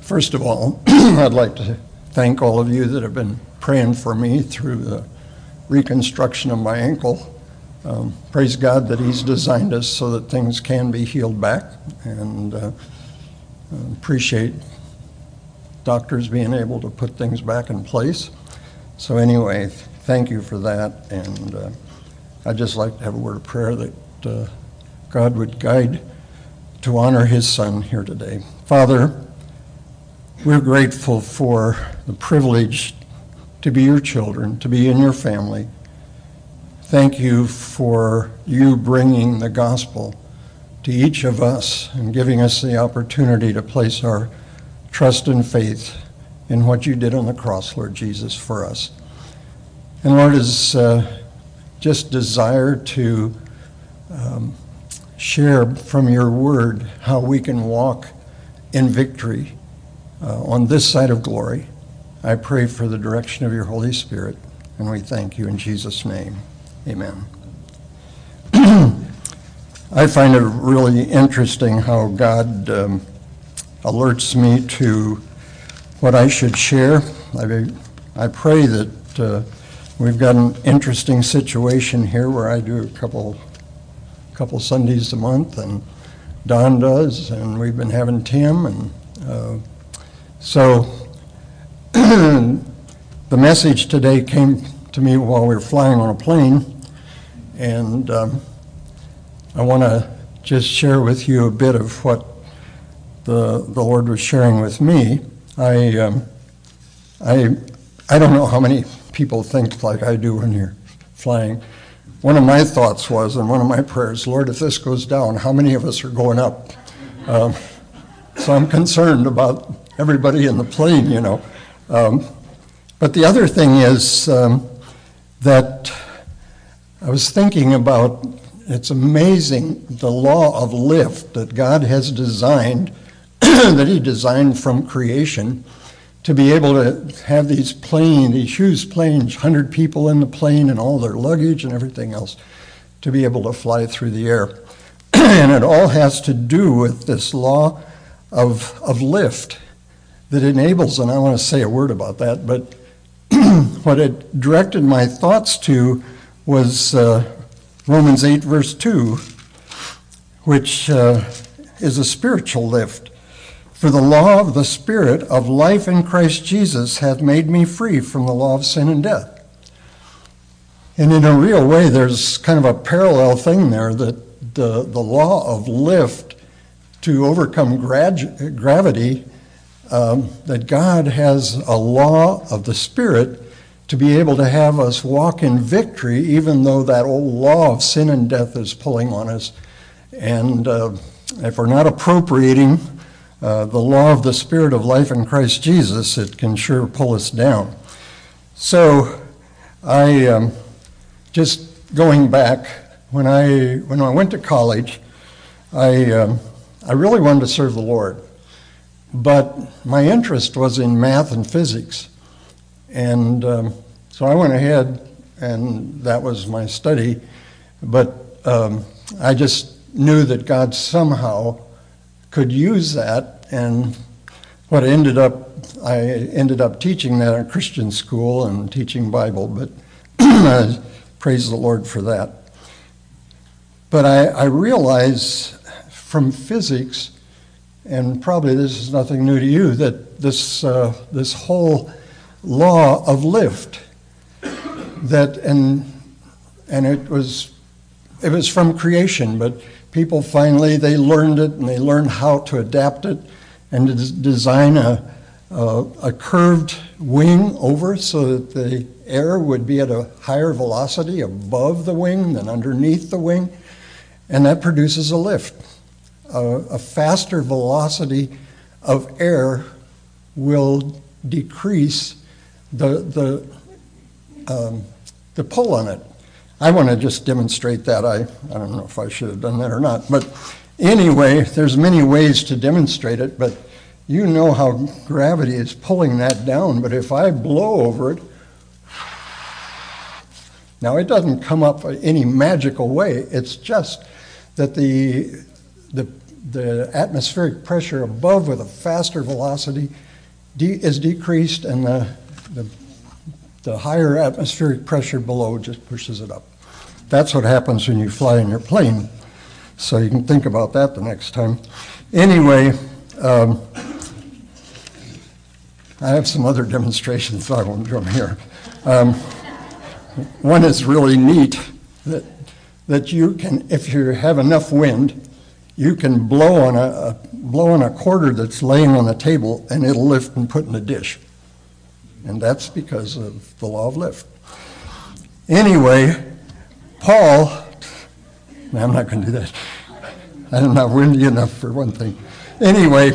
First of all, I'd like to thank all of you that have been praying for me through the reconstruction of my ankle. Praise God that He's designed us so that things can be healed back, and appreciate doctors being able to put things back in place. So anyway, thank you for that, and I'd just like to have a word of prayer that God would guide to honor His Son here today. Father, we're grateful for the privilege to be your children, to be in your family. Thank you for you bringing the gospel to each of us and giving us the opportunity to place our trust and faith in what you did on the cross, Lord Jesus, for us. And Lord, is just desire to share from your word how we can walk in victory on this side of glory. I pray for the direction of your Holy Spirit, and we thank you in Jesus' name. Amen. I find it really interesting how God alerts me to what I should share. I pray that we've got an interesting situation here where I do a couple Sundays a month, and Don does, and we've been having Tim, and so the message today came to me while we were flying on a plane, and I want to just share with you a bit of what the Lord was sharing with me. I don't know how many people think like I do when you're flying. One of my thoughts was, and one of my prayers, Lord, if this goes down, how many of us are going up? So I'm concerned about everybody in the plane, you know. But the other thing is that I was thinking about, it's amazing the law of lift that God has designed, that He designed from creation, to be able to have these huge planes, 100 people in the plane and all their luggage and everything else, to be able to fly through the air. And it all has to do with this law of lift that enables, and I want to say a word about that, but what it directed my thoughts to was Romans 8, verse 2, which is a spiritual lift. For the law of the Spirit of life in Christ Jesus hath made me free from the law of sin and death. And in a real way, there's kind of a parallel thing there, that the law of lift to overcome gravity, that God has a law of the Spirit to be able to have us walk in victory, even though that old law of sin and death is pulling on us. And if we're not appropriating the law of the Spirit of life in Christ Jesus, it can sure pull us down. So I just going back, when I went to college, I really wanted to serve the Lord. But my interest was in math and physics. And so I went ahead, and that was my study. But I just knew that God somehow could use that. And I ended up teaching that at a Christian school and teaching Bible. But praise the Lord for that. But I realize from physics, and probably this is nothing new to you, that this whole law of lift, that and it was from creation, but people finally, they learned it, and they learned how to adapt it and to design a curved wing over so that the air would be at a higher velocity above the wing than underneath the wing, and that produces a lift. A faster velocity of air will decrease the pull on it. I want to just demonstrate that. I don't know if I should have done that or not. But anyway, there's many ways to demonstrate it, but you know how gravity is pulling that down. But if I blow over it, now it doesn't come up any magical way. It's just that the the atmospheric pressure above with a faster velocity is decreased, and the higher atmospheric pressure below just pushes it up. That's what happens when you fly in your plane. So you can think about that the next time. Anyway, I have some other demonstrations, so I won't do them here. One is really neat, that you can, if you have enough wind, you can blow on a quarter that's laying on the table, and it'll lift and put in a dish. And that's because of the law of lift. Anyway, Paul, no, I'm not going to do that. I'm not windy enough for one thing. Anyway,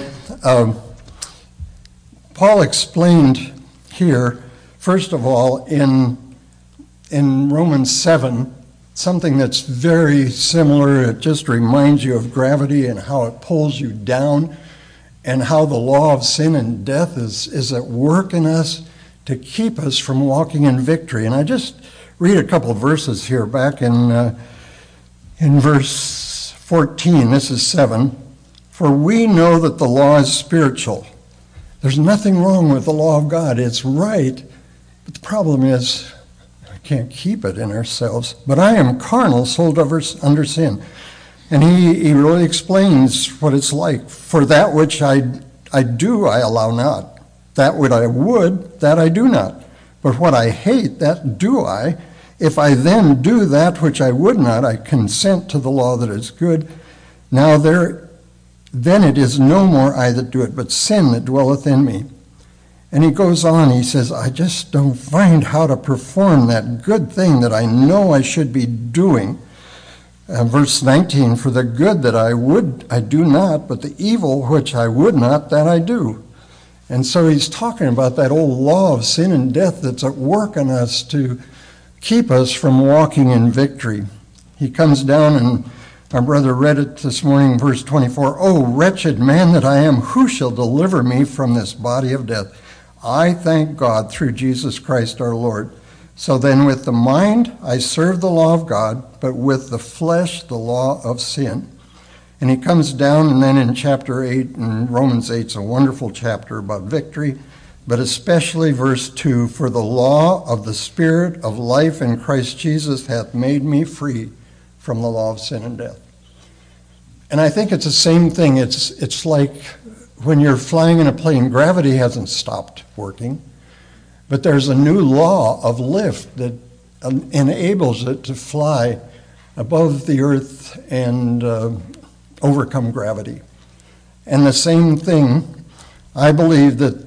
Paul explained here, first of all, in Romans 7, something that's very similar. It just reminds you of gravity and how it pulls you down, and how the law of sin and death is at work in us to keep us from walking in victory. And I just read a couple of verses here back in verse 14. This is 7. For we know that the law is spiritual. There's nothing wrong with the law of God. It's right, but the problem is I can't keep it in ourselves. But I am carnal, sold under sin. And he really explains what it's like. For that which I do, I allow not. That which I would, that I do not. But what I hate, that do I. If I then do that which I would not, I consent to the law that is good. Now then it is no more I that do it, but sin that dwelleth in me. And he goes on, he says, I just don't find how to perform that good thing that I know I should be doing. Verse 19, for the good that I would, I do not, but the evil which I would not, that I do. And so he's talking about that old law of sin and death that's at work in us to keep us from walking in victory. He comes down, and our brother read it this morning, verse 24. Oh, wretched man that I am, who shall deliver me from this body of death? I thank God through Jesus Christ our Lord. So then with the mind I serve the law of God, but with the flesh the law of sin. And he comes down, and then in chapter 8, and Romans 8 is a wonderful chapter about victory, but especially verse 2, for the law of the Spirit of life in Christ Jesus hath made me free from the law of sin and death. And I think it's the same thing. It's like when you're flying in a plane, gravity hasn't stopped working, but there's a new law of lift that enables it to fly above the earth and overcome gravity. And the same thing, I believe that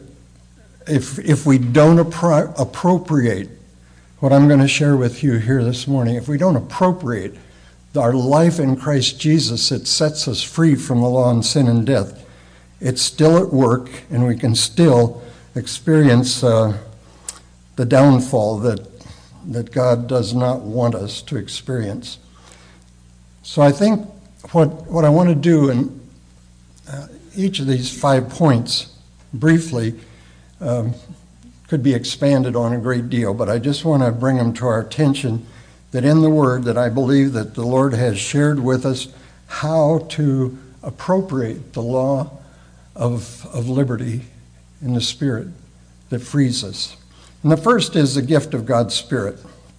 if we don't appropriate what I'm going to share with you here this morning, if we don't appropriate our life in Christ Jesus, it sets us free from the law of sin and death. It's still at work, and we can still experience the downfall that God does not want us to experience. So I think what I want to do in each of these 5 points, briefly, could be expanded on a great deal, but I just want to bring them to our attention, that in the Word that I believe that the Lord has shared with us how to appropriate the law of liberty in the Spirit that frees us. And the first is the gift of God's Spirit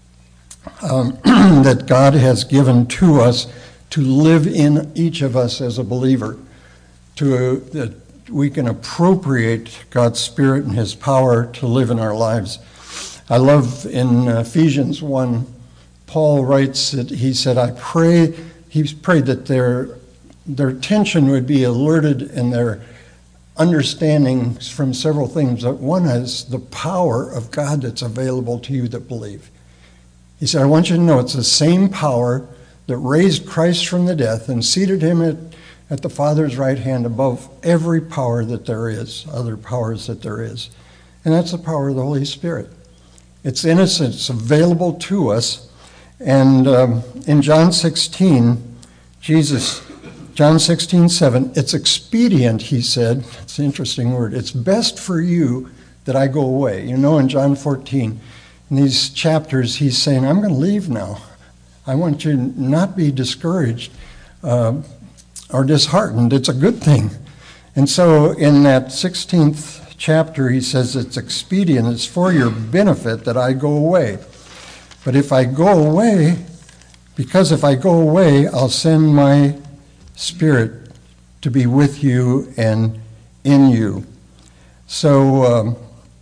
that God has given to us to live in each of us as a believer, that we can appropriate God's Spirit and His power to live in our lives. I love in Ephesians 1, Paul writes that he said, he prayed that their attention would be alerted and their understandings from several things. One is the power of God that's available to you that believe. He said, I want you to know it's the same power that raised Christ from the death and seated him at the Father's right hand above every power that there is, other powers that there is. And that's the power of the Holy Spirit. It's innocent, it's available to us. And in John 16, John 16:7, it's expedient, he said, it's an interesting word, it's best for you that I go away. You know, in John 14, in these chapters, he's saying, I'm going to leave now. I want you to not be discouraged. or disheartened. It's a good thing. And so in that 16th chapter, he says, it's expedient, it's for your benefit that I go away. But if I go away, because if I go away, I'll send my Spirit to be with you and in you. So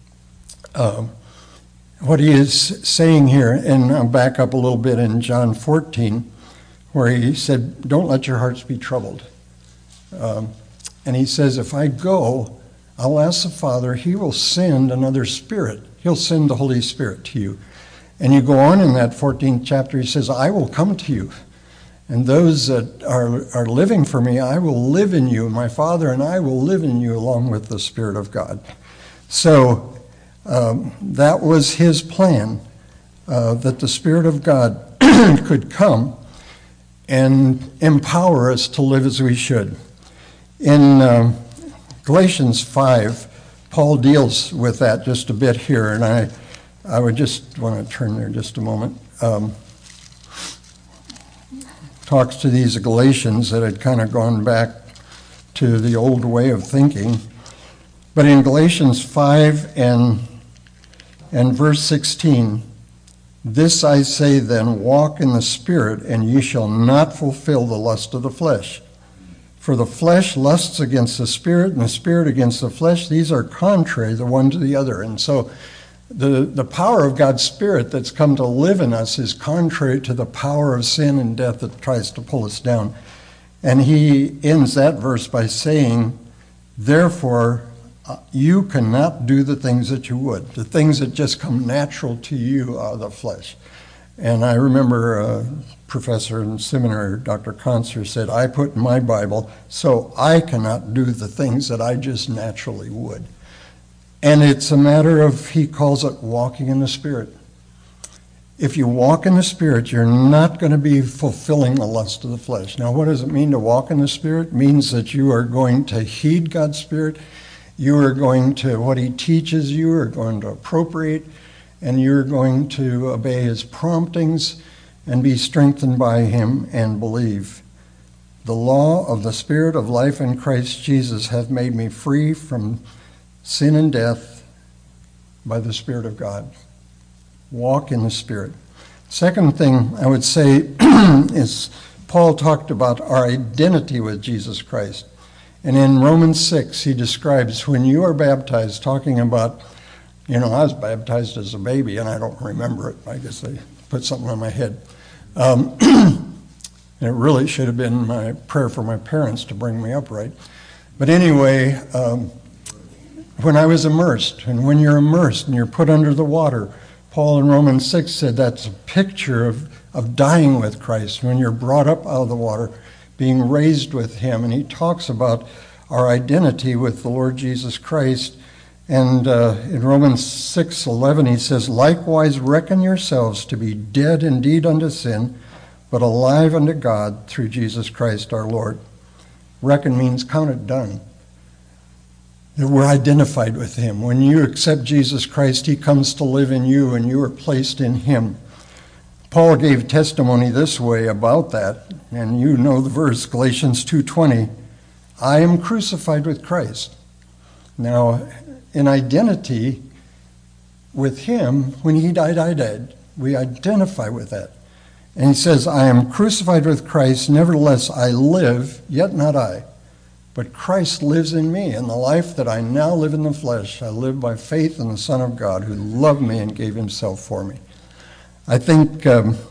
what he is saying here, and I'll back up a little bit in John 14, where he said, don't let your hearts be troubled. And he says, if I go, I'll ask the Father, he will send another Spirit. He'll send the Holy Spirit to you. And you go on in that 14th chapter, he says, I will come to you. And those that are living for me, I will live in you. My Father and I will live in you along with the Spirit of God. So that was his plan, that the Spirit of God could come and empower us to live as we should. In Galatians 5, Paul deals with that just a bit here, and I would just want to turn there just a moment. Talks to these Galatians that had kind of gone back to the old way of thinking. But in Galatians 5 and verse 16, this I say then, walk in the Spirit, and ye shall not fulfill the lust of the flesh. For the flesh lusts against the Spirit, and the Spirit against the flesh. These are contrary the one to the other. And so the power of God's Spirit that's come to live in us is contrary to the power of sin and death that tries to pull us down. And he ends that verse by saying, therefore, you cannot do the things that you would, the things that just come natural to you out of the flesh. And I remember a professor in seminary, Dr. Conser, said, I put in my Bible, so I cannot do the things that I just naturally would. And it's a matter of, he calls it walking in the Spirit. If you walk in the Spirit, you're not going to be fulfilling the lust of the flesh. Now, what does it mean to walk in the Spirit? It means that you are going to heed God's Spirit. You are going to, what he teaches you, are going to appropriate, and you're going to obey his promptings and be strengthened by him and believe. The law of the Spirit of life in Christ Jesus hath made me free from sin and death by the Spirit of God. Walk in the Spirit. Second thing I would say is Paul talked about our identity with Jesus Christ. And in Romans 6, he describes when you are baptized, talking about, I was baptized as a baby, and I don't remember it. I guess they put something on my head. It really should have been my prayer for my parents to bring me up right. But anyway, when I was immersed, and when you're immersed and you're put under the water, Paul in Romans 6 said that's a picture of dying with Christ. When you're brought up out of the water, being raised with him. And he talks about our identity with the Lord Jesus Christ. And in Romans 6:11, he says, likewise reckon yourselves to be dead indeed unto sin, but alive unto God through Jesus Christ our Lord. Reckon means count it done. That we're identified with him. When you accept Jesus Christ, he comes to live in you, and you are placed in him. Paul gave testimony this way about that, and you know the verse, Galatians 2:20, I am crucified with Christ. Now, in identity with him, when he died, I died. We identify with that. And he says, I am crucified with Christ, nevertheless I live, yet not I. But Christ lives in me, and the life that I now live in the flesh, I live by faith in the Son of God, who loved me and gave himself for me. I think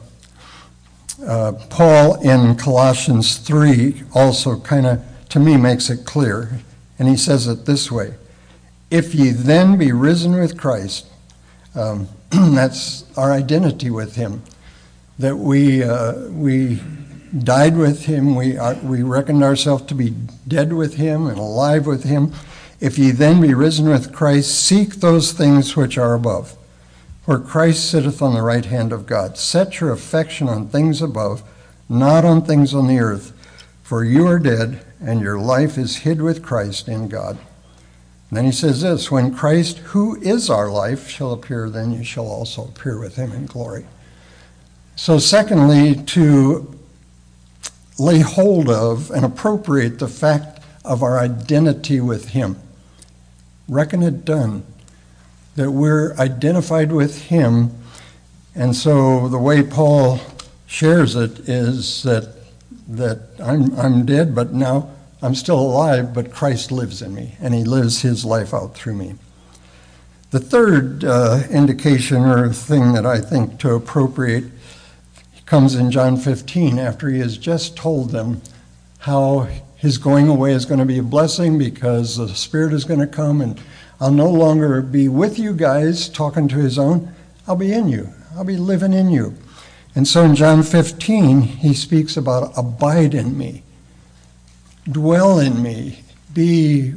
Paul in Colossians 3 also kind of, to me, makes it clear. And he says it this way, if ye then be risen with Christ, that's our identity with him, that we died with him, we reckoned ourselves to be dead with him and alive with him. If ye then be risen with Christ, seek those things which are above, where Christ sitteth on the right hand of God. Set your affection on things above, not on things on the earth. For you are dead, and your life is hid with Christ in God. And then he says this, when Christ, who is our life, shall appear, then you shall also appear with him in glory. So secondly, to lay hold of and appropriate the fact of our identity with him. Reckon it done, that we're identified with him. And so the way Paul shares it is that I'm dead, but now I'm still alive, but Christ lives in me, and he lives his life out through me. The third indication or thing that I think to appropriate comes in John 15, after he has just told them how his going away is going to be a blessing because the Spirit is going to come, and I'll no longer be with you guys talking to his own. I'll be in you. I'll be living in you. And so in John 15, he speaks about abide in me, dwell in me, be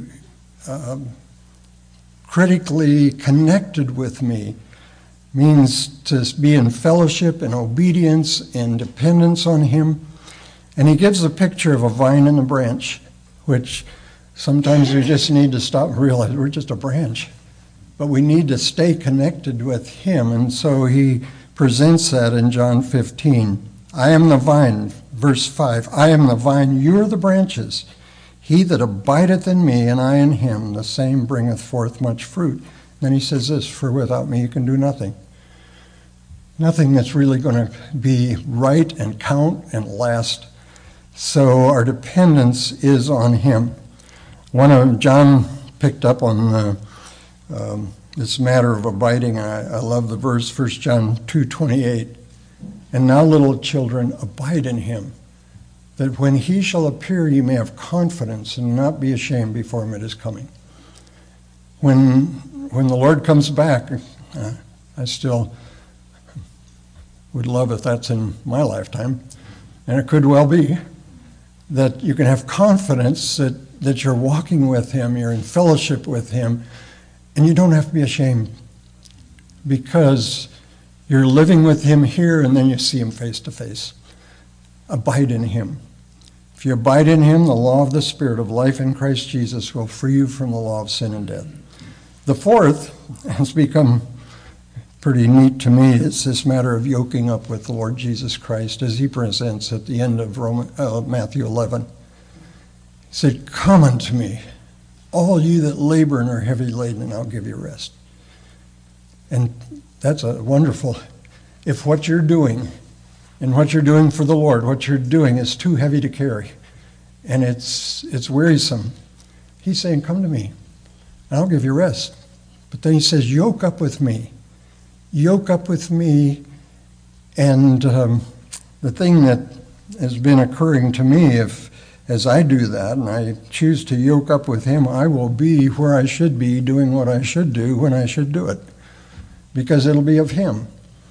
critically connected with me. Means to be in fellowship and obedience and dependence on him. And he gives the picture of a vine and a branch, which sometimes we just need to stop and realize we're just a branch. But we need to stay connected with him. And so he presents that in John 15. I am the vine, verse 5. I am the vine, you are the branches. He that abideth in me, and I in him, the same bringeth forth much fruit. Then he says this, for without me you can do nothing. Nothing that's really going to be right and count and last. So our dependence is on him. John picked up on this matter of abiding. I love the verse, 1 John 2:28. And now, little children, abide in him, that when he shall appear, you may have confidence and not be ashamed before him at his coming. When the Lord comes back, I still would love if that's in my lifetime, and it could well be, that you can have confidence that you're walking with him, you're in fellowship with him, and you don't have to be ashamed because you're living with him here and then you see him face to face. Abide in him. If you abide in him, the law of the Spirit of life in Christ Jesus will free you from the law of sin and death. The fourth has become pretty neat to me. It's this matter of yoking up with the Lord Jesus Christ as he presents at the end of Matthew 11. He said, come unto me, all you that labor and are heavy laden, and I'll give you rest. And that's a wonderful, if what you're doing and what you're doing for the Lord, what you're doing is too heavy to carry, and it's wearisome, he's saying, come to me, and I'll give you rest. But then he says, yoke up with me. Yoke up with me. And the thing that has been occurring to me, as I do that, and I choose to yoke up with him, I will be where I should be, doing what I should do when I should do it, because it'll be of him.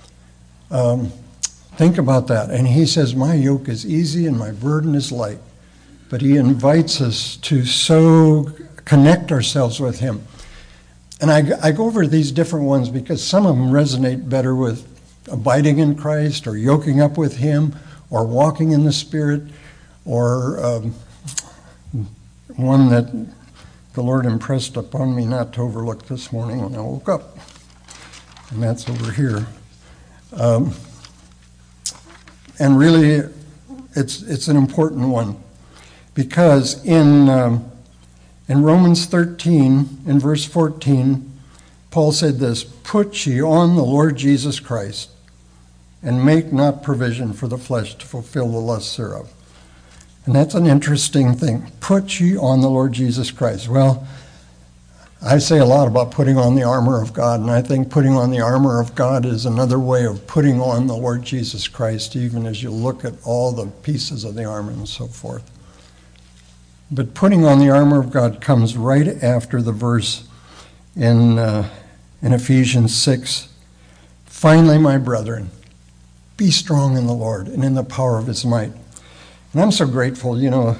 Think about that. And he says, my yoke is easy and my burden is light. But he invites us to so connect ourselves with him. And I go over these different ones because some of them resonate better with abiding in Christ or yoking up with him or walking in the Spirit, or one that the Lord impressed upon me not to overlook this morning when I woke up. And that's over here. And really, it's an important one, because in Romans 13, in verse 14, Paul said this, put ye on the Lord Jesus Christ, and make not provision for the flesh to fulfill the lusts thereof. And that's an interesting thing. Put ye on the Lord Jesus Christ. Well, I say a lot about putting on the armor of God, and I think putting on the armor of God is another way of putting on the Lord Jesus Christ, even as you look at all the pieces of the armor and so forth. But putting on the armor of God comes right after the verse in Ephesians 6. Finally, my brethren, be strong in the Lord and in the power of his might. And I'm so grateful,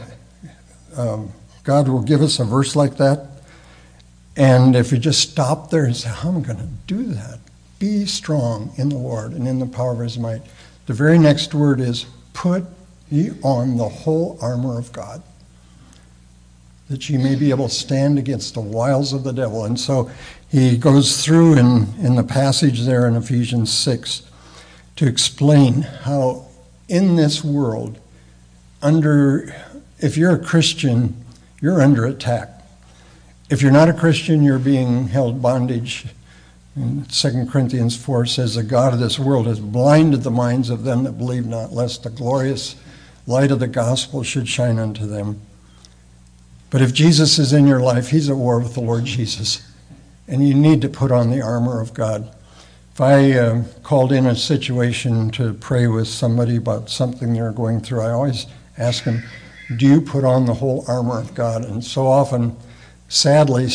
God will give us a verse like that. And if you just stop there and say, how am I going to do that? Be strong in the Lord and in the power of his might. The very next word is, put ye on the whole armor of God, that ye may be able to stand against the wiles of the devil. And so he goes through in the passage there in Ephesians 6 to explain how in this world if you're a Christian, you're under attack. If you're not a Christian, you're being held bondage. And 2 Corinthians 4 says, the God of this world has blinded the minds of them that believe not, lest the glorious light of the gospel should shine unto them. But if Jesus is in your life, he's at war with the Lord Jesus. And you need to put on the armor of God. If I called in a situation to pray with somebody about something they're going through, I always ask them, do you put on the whole armor of God? And so often, sadly,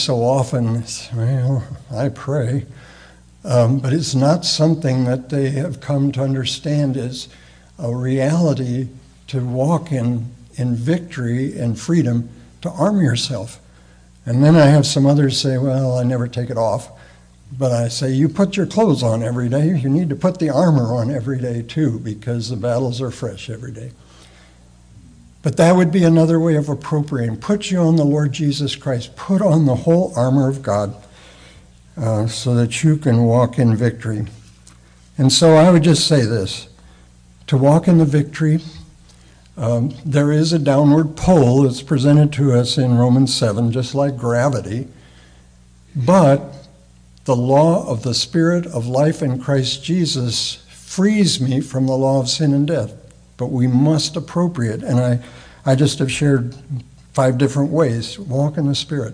well, I pray. But it's not something that they have come to understand is a reality to walk in victory and freedom, to arm yourself. And then I have some others say, well, I never take it off. But I say, you put your clothes on every day. You need to put the armor on every day too, because the battles are fresh every day. But that would be another way of appropriating. Put you on the Lord Jesus Christ. Put on the whole armor of God so that you can walk in victory. And so I would just say this. To walk in the victory, there is a downward pull that's presented to us in Romans 7, just like gravity. But the law of the Spirit of life in Christ Jesus frees me from the law of sin and death. But we must appropriate. And I just have shared 5 different ways. Walk in the Spirit.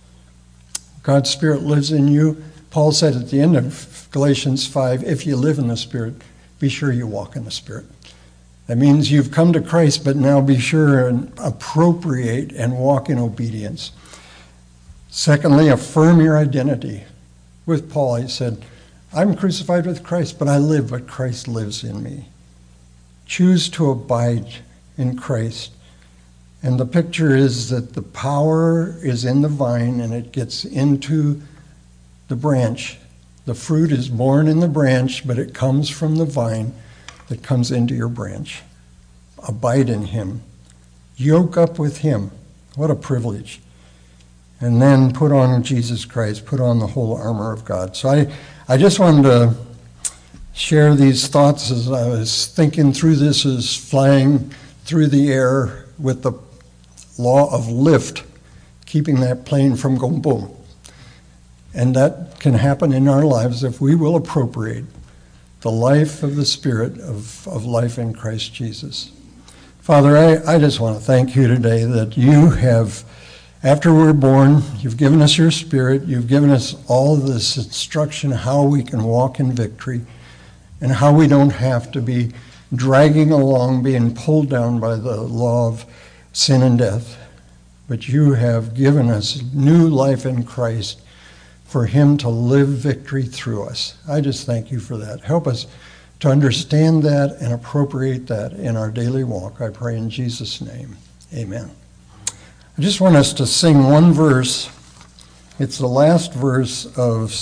God's Spirit lives in you. Paul said at the end of Galatians 5, if you live in the Spirit, be sure you walk in the Spirit. That means you've come to Christ, but now be sure and appropriate and walk in obedience. Secondly, affirm your identity. With Paul, he said, I'm crucified with Christ, but I live, but Christ lives in me. Choose to abide in Christ. And the picture is that the power is in the vine and it gets into the branch. The fruit is born in the branch, but it comes from the vine that comes into your branch. Abide in him. Yoke up with him. What a privilege. And then put on Jesus Christ. Put on the whole armor of God. So I just wanted to share these thoughts as I was thinking through this, as flying through the air with the law of lift, keeping that plane from going boom. And that can happen in our lives if we will appropriate the life of the Spirit of life in Christ Jesus. Father, I just want to thank you today that you have, after we're born, you've given us your Spirit, you've given us all of this instruction how we can walk in victory and how we don't have to be dragging along, being pulled down by the law of sin and death. But you have given us new life in Christ for him to live victory through us. I just thank you for that. Help us to understand that and appropriate that in our daily walk. I pray in Jesus' name. Amen. I just want us to sing one verse. It's the last verse of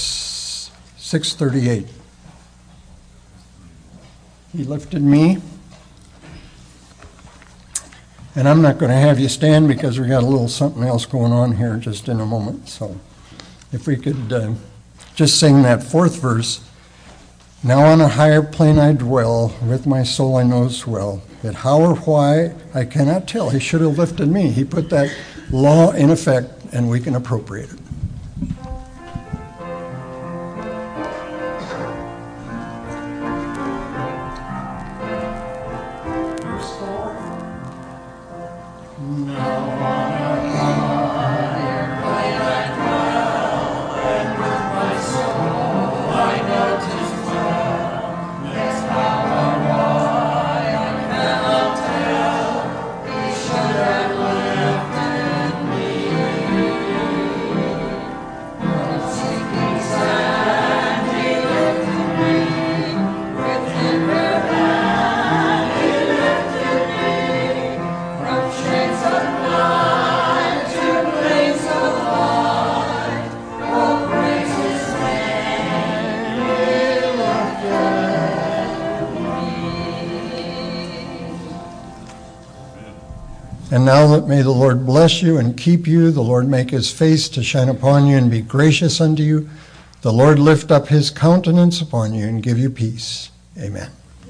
638. He lifted me. And I'm not going to have you stand because we got a little something else going on here just in a moment. So if we could just sing that 4th verse. Now on a higher plane I dwell, with my soul I know well, that how or why I cannot tell. He should have lifted me. He put that law in effect, and we can appropriate it. And now that may the Lord bless you and keep you, the Lord make his face to shine upon you and be gracious unto you, the Lord lift up his countenance upon you and give you peace. Amen.